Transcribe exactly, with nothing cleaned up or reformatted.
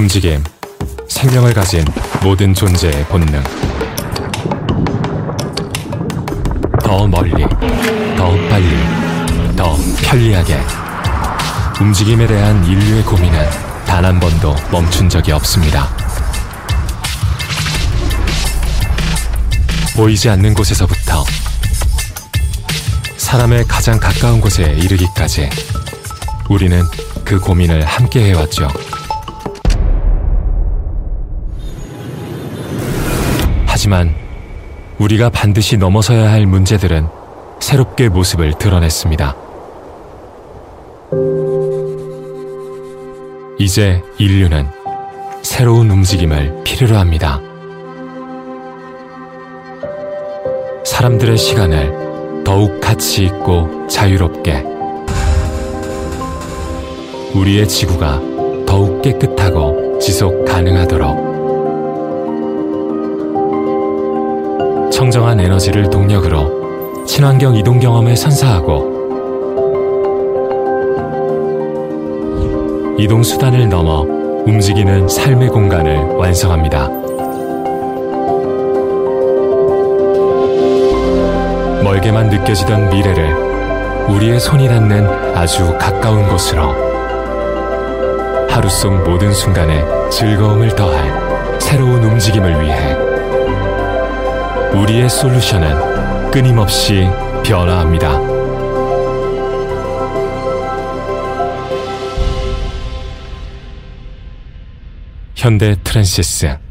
움직임, 생명을 가진 모든 존재의 본능. 더 멀리, 더 빨리, 더 편리하게. 움직임에 대한 인류의 고민은 단 한 번도 멈춘 적이 없습니다. 보이지 않는 곳에서부터 사람의 가장 가까운 곳에 이르기까지 우리는 그 고민을 함께 해왔죠. 하지만 우리가 반드시 넘어서야 할 문제들은 새롭게 모습을 드러냈습니다. 이제 인류는 새로운 움직임을 필요로 합니다. 사람들의 시간을 더욱 가치 있고 자유롭게, 우리의 지구가 더욱 깨끗하고 지속 가능하도록, 청정한 에너지를 동력으로 친환경 이동 경험을 선사하고 이동 수단을 넘어 움직이는 삶의 공간을 완성합니다. 멀게만 느껴지던 미래를 우리의 손이 닿는 아주 가까운 곳으로, 하루 속 모든 순간에 즐거움을 더할 새로운 움직임을 위해 우리의 솔루션은 끊임없이 변화합니다. 현대 트랜시스